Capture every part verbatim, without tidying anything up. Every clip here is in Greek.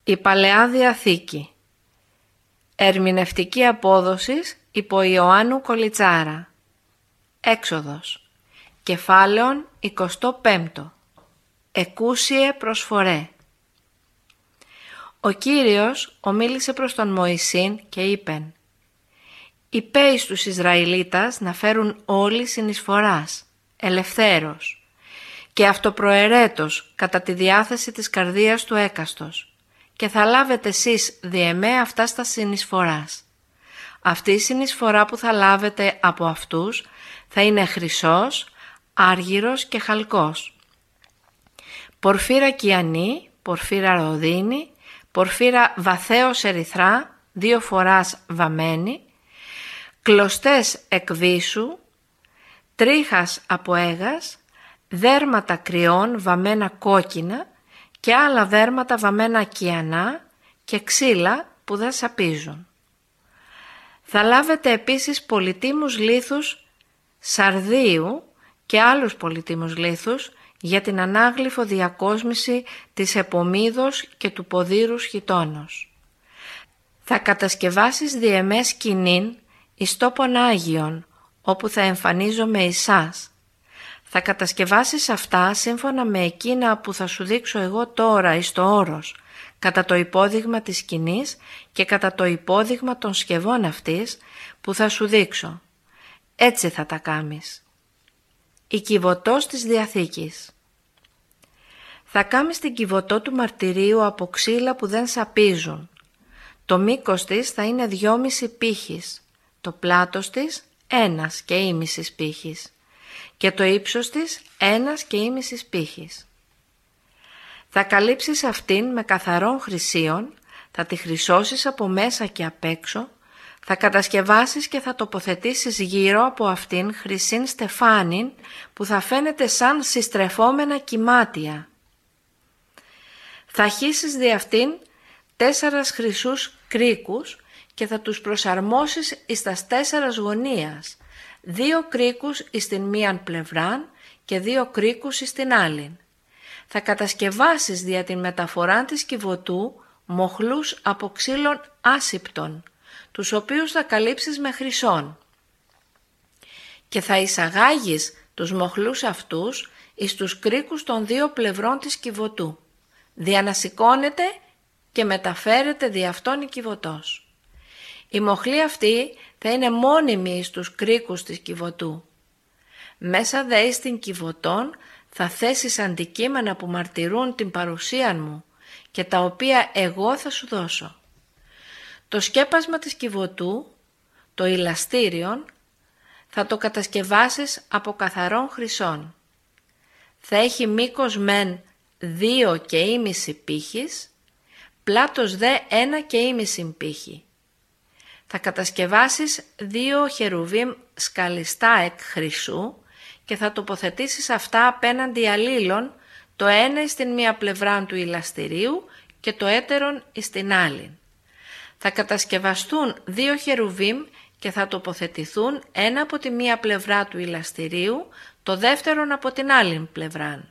Η Παλαιά Διαθήκη. Ερμηνευτική απόδοσης υπό Ιωάννου Κολιτσάρα. Έξοδος. Κεφάλαιον εικοστό πέμπτο. Εκούσιε προσφορέ. Ο Κύριος ομίλησε προς τον Μωυσήν και είπεν: «Υπέεις τους Ισραηλίτας να φέρουν όλοι συνεισφοράς, ελευθέρως και αυτοπροαιρέτως κατά τη διάθεση της καρδίας του έκαστος, και θα λάβετε εσείς διεμέ αυτά στα συνεισφοράς. Αυτή η συνεισφορά που θα λάβετε από αυτούς θα είναι χρυσός, άργυρος και χαλκός, πορφύρα κιανή, πορφύρα ροδίνη, πορφύρα βαθέως ερυθρά, δύο φοράς βαμμένη, κλωστές εκβίσου, τρίχας από αίγας, δέρματα κρυών βαμμένα κόκκινα και άλλα δέρματα βαμμένα κιανά και ξύλα που δεν σαπίζουν. Θα λάβετε επίσης πολυτίμους λίθους σαρδίου και άλλους πολυτίμους λίθους για την ανάγλυφο διακόσμηση της επομίδος και του ποδήρου χιτώνος. Θα κατασκευάσεις διεμέ σκηνήν εις τόπον Άγιον, όπου θα εμφανίζομαι εις σας. Θα κατασκευάσεις αυτά σύμφωνα με εκείνα που θα σου δείξω εγώ τώρα εις το όρος, κατά το υπόδειγμα της σκηνής και κατά το υπόδειγμα των σκευών αυτής που θα σου δείξω. Έτσι θα τα κάμεις. Η κυβωτός της Διαθήκης. Θα κάμεις την κυβωτό του μαρτυρίου από ξύλα που δεν σαπίζουν. Το μήκος της θα είναι δυόμιση πύχης, το πλάτος της ένας και ήμισης πύχης και το ύψος της ένας και ήμισης πύχης. Θα καλύψεις αυτήν με καθαρών χρυσίων, θα τη χρυσώσεις από μέσα και απ' έξω, θα κατασκευάσεις και θα τοποθετήσεις γύρω από αυτήν χρυσήν στεφάνιν που θα φαίνεται σαν συστρεφόμενα κυμάτια. Θα χύσεις δι' αυτήν τέσσερας χρυσούς κρίκους και θα τους προσαρμόσεις εις τας τέσσερας γωνίας, δύο κρίκους εις την μίαν πλευράν και δύο κρίκους εις την άλλην. Θα κατασκευάσεις δια την μεταφορά της κυβωτού μοχλούς από ξύλων άσυπτων, τους οποίους θα καλύψεις με χρυσόν. Και θα εισαγάγεις τους μοχλούς αυτούς εις τους κρίκους των δύο πλευρών της κυβωτού. Διανασηκώνεται και μεταφέρεται δι' αυτόν η κυβωτός. Η μοχλή αυτή θα είναι μόνιμη εις τους κρίκους της κυβωτού. Μέσα δε εις την κυβωτών θα θέσεις αντικείμενα που μαρτυρούν την παρουσία μου και τα οποία εγώ θα σου δώσω. Το σκέπασμα της κυβωτού, το ηλαστήριον, θα το κατασκευάσεις από καθαρών χρυσών. Θα έχει μήκος μεν δύο και ήμιση πύχης, πλάτος δε ένα και ήμιση πύχη. Θα κατασκευάσεις δύο χερουβίμ σκαλιστά εκ χρυσού και θα τοποθετήσεις αυτά απέναντι αλλήλων, το ένα εις την μία πλευρά του ηλαστηρίου και το έτερον εις την άλλη. Θα κατασκευαστούν δύο χερουβίμ και θα τοποθετηθούν ένα από τη μία πλευρά του ηλαστηρίου, το δεύτερον από την άλλη πλευρά.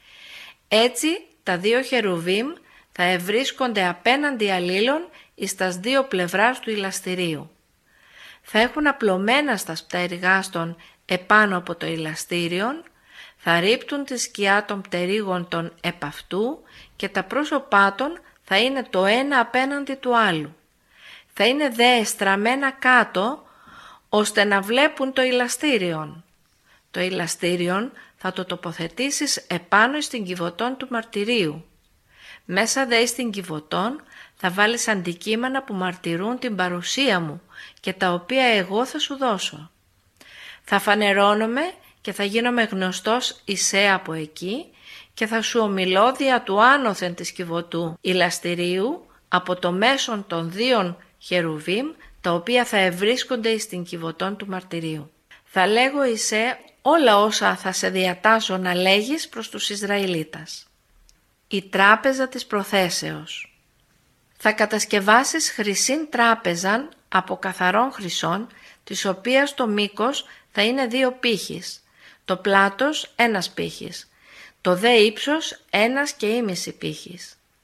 Έτσι τα δύο χερουβίμ θα ευρίσκονται απέναντι αλλήλων εις τας δύο πλευράς του ηλαστηρίου. Θα έχουν απλωμένα στα πτέρυγάστων επάνω από το ηλαστήριον, θα ρίπτουν τη σκιά των πτερίγων των επ' αυτού και τα πρόσωπά των θα είναι το ένα απέναντι του άλλου. Θα είναι δε εστραμμένα κάτω ώστε να βλέπουν το ηλαστήριον. Το ηλαστήριον θα το τοποθετήσεις επάνω στην κυβωτόν του μαρτυρίου. Μέσα δε στην κυβωτόν θα βάλεις αντικείμενα που μαρτυρούν την παρουσία μου και τα οποία εγώ θα σου δώσω. Θα φανερώνομαι και θα γίνομαι γνωστός εισέ από εκεί και θα σου ομιλώ δια του άνωθεν της κυβωτού ηλαστηρίου από το μέσον των δύο χερουβίμ τα οποία θα ευρίσκονται στην κυβωτόν του μαρτυρίου. Θα λέγω εισέ όλα όσα θα σε διατάσω να λέγεις προς τους Ισραηλίτας. Η τράπεζα της προθέσεως. Θα κατασκευάσεις χρυσήν τράπεζαν από καθαρών χρυσών, της οποίας το μήκος θα είναι δύο πύχης, το πλάτος ένας πύχης, το δε ύψος ένας και ήμιση πύχης.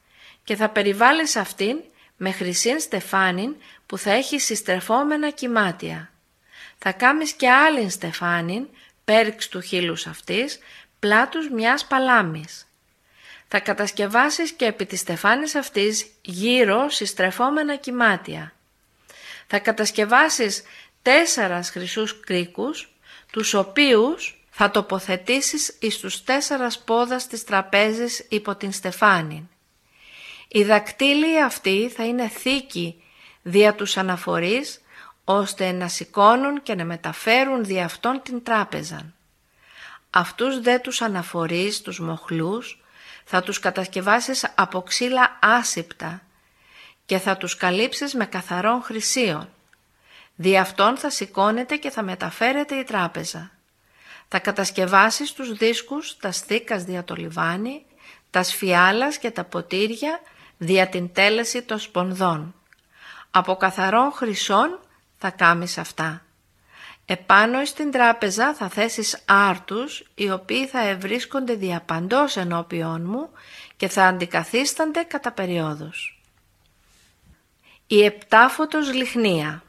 και θα περιβάλλεις αυτήν με χρυσήν στεφάνιν που θα έχει συστρεφόμενα κυμάτια. Θα κάμεις και άλλην στεφάνιν, πέριξ του χείλους αυτής, πλάτους μιας παλάμης. Θα κατασκευάσεις και επί της στεφάνης αυτής γύρω συστρεφόμενα κυμάτια. Θα κατασκευάσεις τέσσερας χρυσούς κρίκους, τους οποίους θα τοποθετήσεις εις τους τέσσερας πόδας της τραπέζης υπό την στεφάνιν. Οι δακτύλοι αυτοί θα είναι θήκοι δια τους αναφορείς, ώστε να σηκώνουν και να μεταφέρουν δι' αυτόν την τράπεζαν. Αυτούς δε τους αναφορείς, τους μοχλούς, θα τους κατασκευάσεις από ξύλα άσηπτα και θα τους καλύψεις με καθαρόν χρυσίον. Δι' αυτόν θα σηκώνεται και θα μεταφέρεται η τράπεζα. Θα κατασκευάσεις τους δίσκους, τα στίκας δια το λιβάνι, τα σφιάλας και τα ποτήρια δια την τέλεση των σπονδών. Από καθαρόν χρυσόν θα κάμεις αυτά. Επάνω στην τράπεζα θα θέσεις άρτους, οι οποίοι θα ευρίσκονται διαπαντός ενώπιόν μου και θα αντικαθίστανται κατά περιόδους. Η επτάφωτος λιχνία.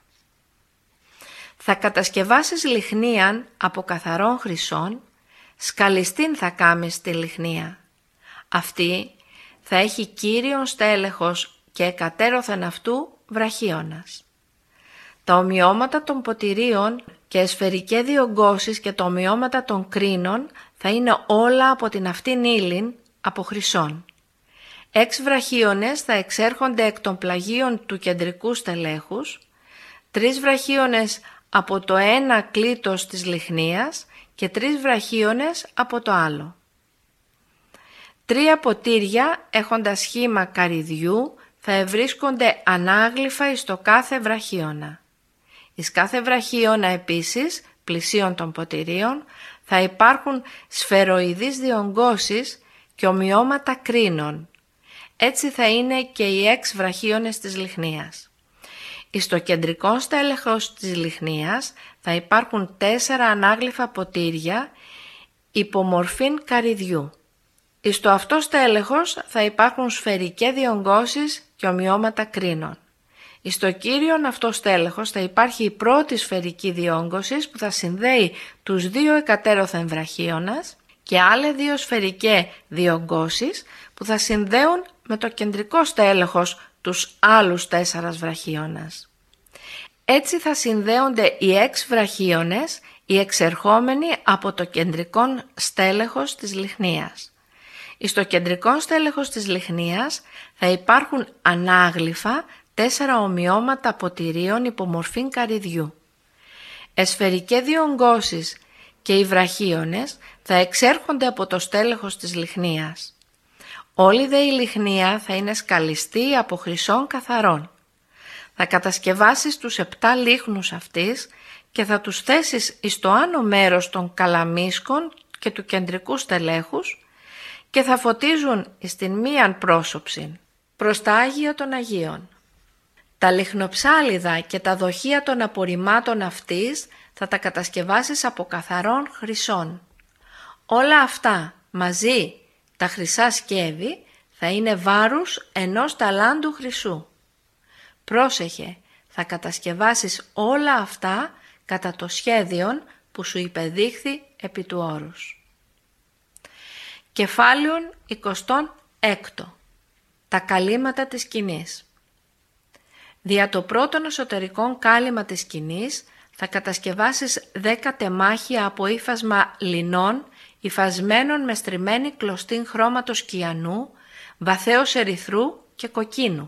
Θα κατασκευάσεις λιχνίαν από καθαρόν χρυσόν, σκαλιστήν θα κάμεις τη λιχνία. Αυτή θα έχει κύριον στέλεχος και εκατέρωθεν αυτού βραχίωνας. Τα ομοιώματα των ποτηρίων και εσφαιρικέ διογκώσεις και τα ομοιώματα των κρίνων θα είναι όλα από την αυτήν ύλην από χρυσόν. Έξ βραχίωνες θα εξέρχονται εκ των πλαγίων του κεντρικού στελέχους, τρεις βραχίωνες από το ένα κλίτος της λιχνίας και τρεις βραχίωνες από το άλλο. Τρία ποτήρια έχοντας σχήμα καρυδιού θα ευρίσκονται ανάγλυφα εις το κάθε βραχίωνα. Εις κάθε βραχίωνα επίσης, πλησίων των ποτηρίων, θα υπάρχουν σφαιροειδείς διογκώσεις και ομοιώματα κρίνων. Έτσι θα είναι και οι έξι βραχίωνες της λιχνίας. Εις το κεντρικό στέλεχος της λιχνίας θα υπάρχουν τέσσερα ανάγλυφα ποτήρια υπομορφήν καρυδιού. Εις το αυτό στέλεχος θα υπάρχουν σφαιρικέ διογκώσεις και ομοιώματα κρίνων. Εις το κύριον αυτό στέλεχος θα υπάρχει η πρώτη σφαιρική διόγκωση που θα συνδέει τους δύο εκατέρωθεν βραχίωνας και άλλες δύο σφαιρικές διογκώσεις που θα συνδέουν με το κεντρικό στέλεχος τους άλλους τέσσερας βραχίωνας. Έτσι θα συνδέονται οι έξι βραχίωνες, οι εξερχόμενοι από το κεντρικό στέλεχος της λιχνίας. Εις το κεντρικό στέλεχος της λιχνίας θα υπάρχουν ανάγλυφα τέσσερα ομοιώματα ποτηρίων υπομορφήν καρυδιού. Εσφαιρικέ διογκώσεις και οι βραχίωνες θα εξέρχονται από το στέλεχος της λιχνίας. Όλη δε η λιχνία θα είναι σκαλιστή από χρυσόν καθαρόν. Θα κατασκευάσεις τους επτά λίχνους αυτής και θα τους θέσεις εις το άνω μέρος των καλαμίσκων και του κεντρικού στελέχους και θα φωτίζουν εις την μίαν πρόσωψην προς τα Άγια των Αγίων. Τα λιχνοψάλιδα και τα δοχεία των απορριμμάτων αυτής θα τα κατασκευάσεις από καθαρόν χρυσόν. Όλα αυτά μαζί τα χρυσά σκεύη θα είναι βάρους ενός ταλάντου χρυσού. Πρόσεχε, θα κατασκευάσεις όλα αυτά κατά το σχέδιον που σου υπεδείχθη επί του όρους. Κεφάλαιον εικοστό έκτο. Τα καλύματα της σκηνής. Δια το πρώτον εσωτερικό κάλυμα της σκηνής θα κατασκευάσεις δέκα τεμάχια από ύφασμα λινών υφασμένων με στριμμένη κλωστήν χρώματος κιανού, βαθέως ερυθρού και κοκκίνου.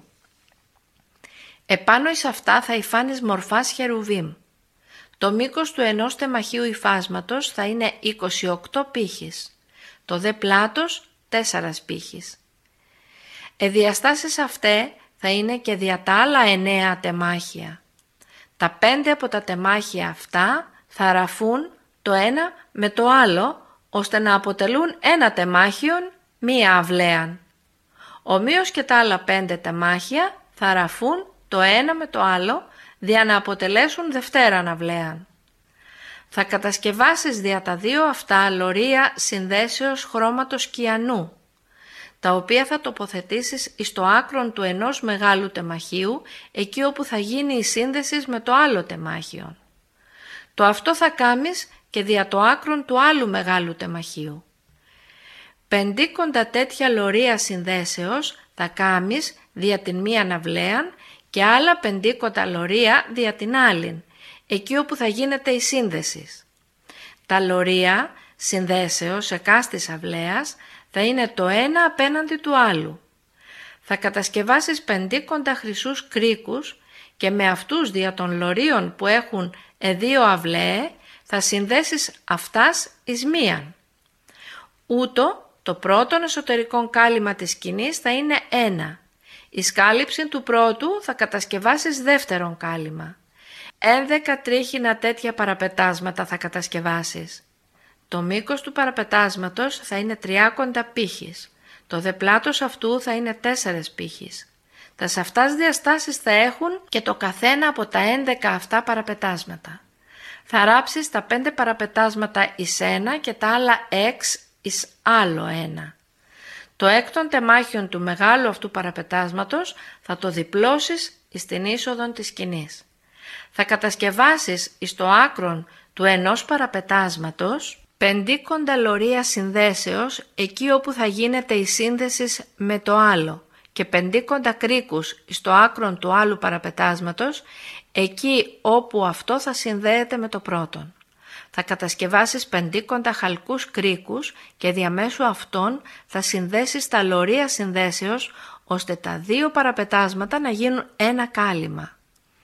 Επάνω εις αυτά θα υφάνεις μορφάς χερουβίμ. Το μήκος του ενός τεμαχίου υφάσματος θα είναι είκοσι οκτώ πύχης, το δε πλάτος τέσσερα πύχης. Εδιαστάσεις αυτέ θα είναι και δια τα άλλα εννέα τεμάχια. Τα πέντε από τα τεμάχια αυτά θα ραφούν το ένα με το άλλο, ώστε να αποτελούν ένα τεμάχιον μία αυλαίαν. Ομοίως και τα άλλα πέντε τεμάχια θα ραφούν το ένα με το άλλο, δια να αποτελέσουν δευτέραν αυλαίαν. Θα κατασκευάσεις δια τα δύο αυτά λωρία συνδέσεως χρώματος κιανού. τα οποία θα τοποθετήσεις εις το άκρον του ενός μεγάλου τεμαχίου, εκεί όπου θα γίνει η σύνδεση με το άλλο τεμάχιο. Το αυτό θα κάμεις και δια το άκρον του άλλου μεγάλου τεμαχίου. Πεντήκοντα τέτοια λωρία συνδέσεως θα κάμεις δια την μία ναυλαίαν και άλλα πεντήκοντα λωρία δια την άλλην, εκεί όπου θα γίνεται η σύνδεση. Τα λωρία συνδέσεως εκάστης αυλαίας θα είναι το ένα απέναντι του άλλου. Θα κατασκευάσεις πεντήκοντα χρυσούς κρίκους και με αυτούς δια των λωρίων που έχουν εδίο αυλαίε θα συνδέσεις αυτάς εις μίαν. Ούτω το πρώτον εσωτερικό κάλυμα της σκηνής θα είναι ένα. Η σκάλυψη του πρώτου θα κατασκευάσεις δεύτερον κάλυμα. Ένδεκα τρίχινα τέτοια παραπετάσματα θα κατασκευάσεις. Το μήκος του παραπετάσματος θα είναι τριάκοντα πύχης. Το δε πλάτος αυτού θα είναι τέσσερες πύχης. Τα σε αυτάς διαστάσεις θα έχουν και το καθένα από τα έντεκα αυτά παραπετάσματα. Θα ράψεις τα πέντε παραπετάσματα εις ένα και τα άλλα έξ εις άλλο ένα. Το έκτον τεμάχιον του μεγάλου αυτού παραπετάσματος θα το διπλώσεις εις την είσοδον της σκηνής. Θα κατασκευάσεις εις το άκρον του ενός παραπετάσματος πεντήκοντα λωρία συνδέσεως εκεί όπου θα γίνεται η σύνδεση με το άλλο και πεντήκοντα κρίκους εις το άκρον του άλλου παραπετάσματος εκεί όπου αυτό θα συνδέεται με το πρώτον. Θα κατασκευάσεις πεντήκοντα χαλκούς κρίκους και διαμέσου αυτών θα συνδέσεις τα λωρία συνδέσεως ώστε τα δύο παραπετάσματα να γίνουν ένα κάλυμα.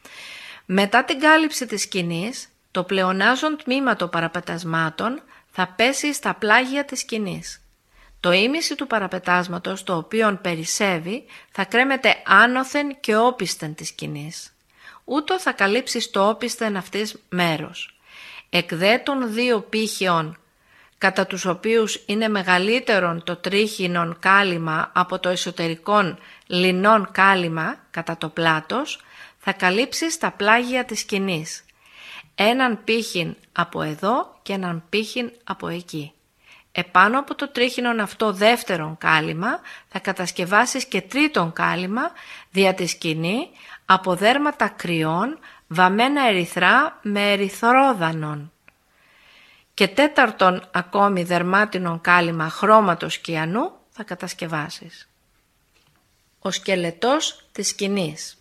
Μετά την κάλυψη της σκηνής, το πλεονάζον τμήμα των παραπετασμάτων θα πέσει στα πλάγια της σκηνής. Το ήμιση του παραπετάσματος, το οποίον περισσεύει, θα κρέμεται άνωθεν και όπισθεν της σκηνής. Ούτω θα καλύψεις το όπισθεν αυτής μέρος. Εκ δε των δύο πύχιων, κατά τους οποίους είναι μεγαλύτερον το τρίχινον κάλυμα από το εσωτερικόν λινόν κάλυμα κατά το πλάτος, θα καλύψεις τα πλάγια της σκηνής. Έναν πύχιν από εδώ και έναν πύχιν από εκεί. Επάνω από το τρίχινον αυτό δεύτερον κάλυμα θα κατασκευάσεις και τρίτον κάλυμα δια τη σκηνή από δέρματα κρυών βαμμένα ερυθρά με ερυθρόδανον. Και τέταρτον ακόμη δερμάτινον κάλυμα χρώματος κιανού θα κατασκευάσεις. Ο σκελετός της σκηνής.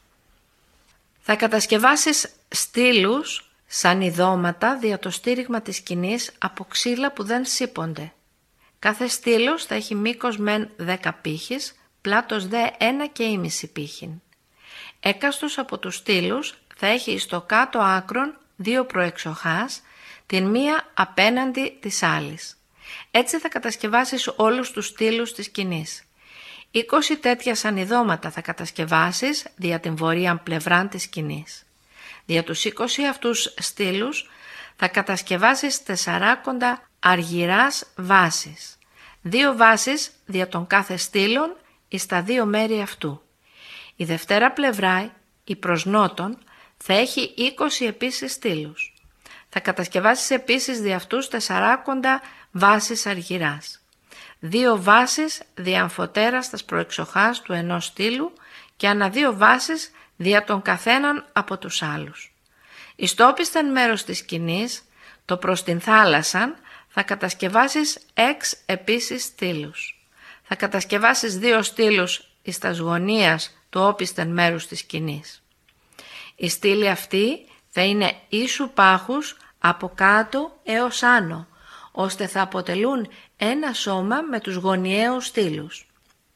Θα κατασκευάσεις στήλους σαν ειδώματα δια το στήριγμα της σκηνής από ξύλα που δεν σύπονται. Κάθε στήλος θα έχει μήκος μεν δέκα πύχης, πλάτος δε ένα και ήμιση πύχην. Έκαστος από τους στήλους θα έχει στο κάτω άκρον δύο προεξοχάς, την μία απέναντι της άλλης. Έτσι θα κατασκευάσεις όλους τους στήλους της σκηνής. είκοσι τέτοια σανιδώματα θα κατασκευάσεις δια την βορείαν πλευράν της σκηνής. Δια τους είκοσι αυτούς στήλους θα κατασκευάσεις τεσσαράκοντα αργυράς βάσεις. Δύο βάσεις δια των κάθε στήλων εις τα δύο μέρη αυτού. Η δευτέρα πλευρά, η προς νότον, θα έχει είκοσι επίσης στήλους. Θα κατασκευάσεις επίσης δια αυτούς τεσσαράκοντα βάσεις αργυράς. Δύο βάσεις δια αμφωτέρας τας προεξοχάς του ενός στήλου και ανά δύο βάσεις δια των καθέναν από τους άλλους. Εις το όπισθεν μέρος της σκηνής, το προς την θάλασσαν, θα κατασκευάσεις έξ επίσης στήλους. Θα κατασκευάσεις δύο στήλους εις τας γωνίας του όπισθεν μέρους της σκηνής. Η στήλη αυτή θα είναι ίσου πάχους από κάτω έως άνω, ώστε θα αποτελούν ένα σώμα με τους γωνιαίους στήλους.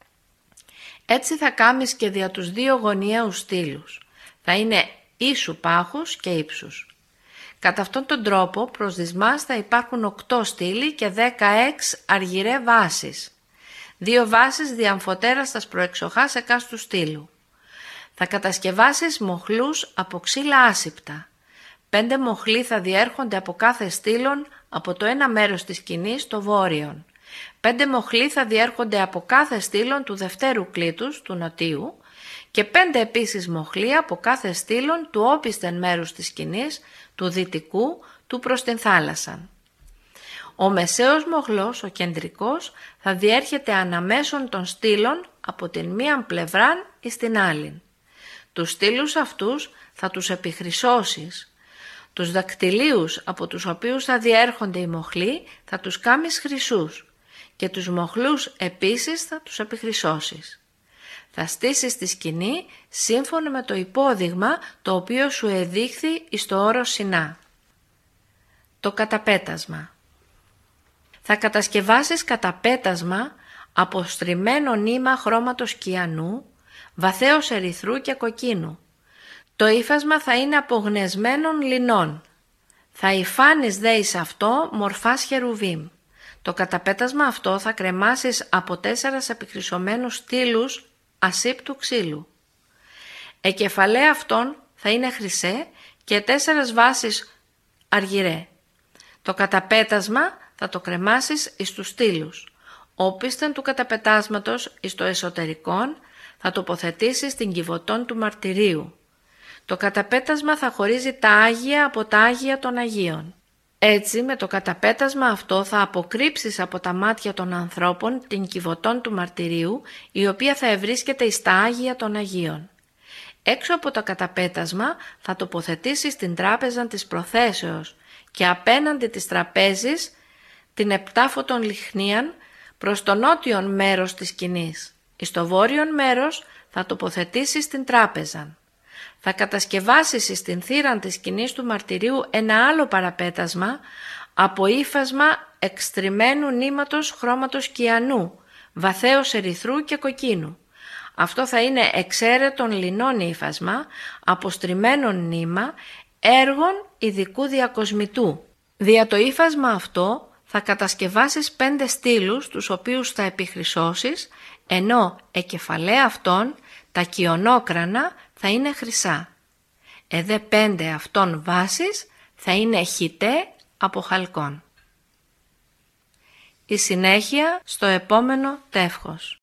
Έτσι θα κάμεις και δια τους δύο γωνιαίους στήλους. Θα είναι ίσου πάχους και ύψους. Κατά αυτόν τον τρόπο προς δυσμάς θα υπάρχουν οκτώ στήλοι και δεκαέξι αργυρέ βάσεις. Δύο βάσεις διαμφωτέρας τας προεξοχάς εκάστου στήλου. Θα κατασκευάσεις μοχλούς από ξύλα άσηπτα. Πέντε μοχλοί θα διέρχονται από κάθε στήλον από το ένα μέρος της σκηνής στο βόρειον. Πέντε μοχλοί θα διέρχονται από κάθε στήλον του δευτέρου κλήτους του νοτίου και πέντε επίσης μοχλοί από κάθε στήλον του όπισθεν μέρους της σκηνής του δυτικού του προς την θάλασσαν. Ο μεσαίος μοχλός, ο κεντρικός, θα διέρχεται αναμέσων των στήλων από την μία πλευράν εις την άλλη. Τους στήλους αυτούς θα τους επιχρυσώσεις. Τους δακτυλίους από τους οποίους θα διέρχονται οι μοχλοί θα τους κάμεις χρυσούς και τους μοχλούς επίσης θα τους επιχρυσώσεις. Θα στήσεις τη σκηνή σύμφωνα με το υπόδειγμα το οποίο σου εδείχθη εις το όρος Σινά. Το καταπέτασμα. Θα κατασκευάσεις καταπέτασμα από στριμμένο νήμα χρώματος κιανού, βαθέως ερυθρού και κοκκίνου. Το ύφασμα θα είναι από γνεσμένων λινών. Θα υφάνεις δε εις αυτό μορφάς χερουβίμ. Το καταπέτασμα αυτό θα κρεμάσεις από τέσσερας επιχρυσωμένους στήλους ασύπτου ξύλου. Εκεφαλαία αυτών θα είναι χρυσέ και τέσσερας βάσεις αργυρέ. Το καταπέτασμα θα το κρεμάσεις εις τους στήλους. Όπισθεν του καταπετάσματος εις το εσωτερικόν θα τοποθετήσεις την κυβωτόν του μαρτυρίου. Το καταπέτασμα θα χωρίζει τα Άγια από τα Άγια των Αγίων. Έτσι με το καταπέτασμα αυτό θα αποκρύψεις από τα μάτια των ανθρώπων την κυβωτόν του μαρτυρίου, η οποία θα ευρίσκεται εις τα Άγια των Αγίων. Έξω από το καταπέτασμα θα τοποθετήσεις την τράπεζα της προθέσεως και απέναντι της τραπέζης την επτάφωτον λιχνίαν προς το νότιον μέρος της σκηνής. Εις το βόρειον μέρος θα τοποθετήσεις την τράπεζα. Θα κατασκευάσεις στην θύραν της σκηνής του μαρτυρίου ένα άλλο παραπέτασμα από ύφασμα εξτριμμένου νήματος χρώματος κιανού, βαθέως ερυθρού και κοκκίνου. Αυτό θα είναι εξαίρετον λινόν ύφασμα από στριμμένο νήμα έργων ειδικού διακοσμητού. Δια το ύφασμα αυτό θα κατασκευάσεις πέντε στήλους τους οποίους θα επιχρυσώσεις, ενώ εκεφαλαία αυτών τα κιονόκρανα θα είναι χρυσά. Εδέ πέντε αυτών βάσεις θα είναι χιτέ από χαλκόν. Η συνέχεια στο επόμενο τεύχος.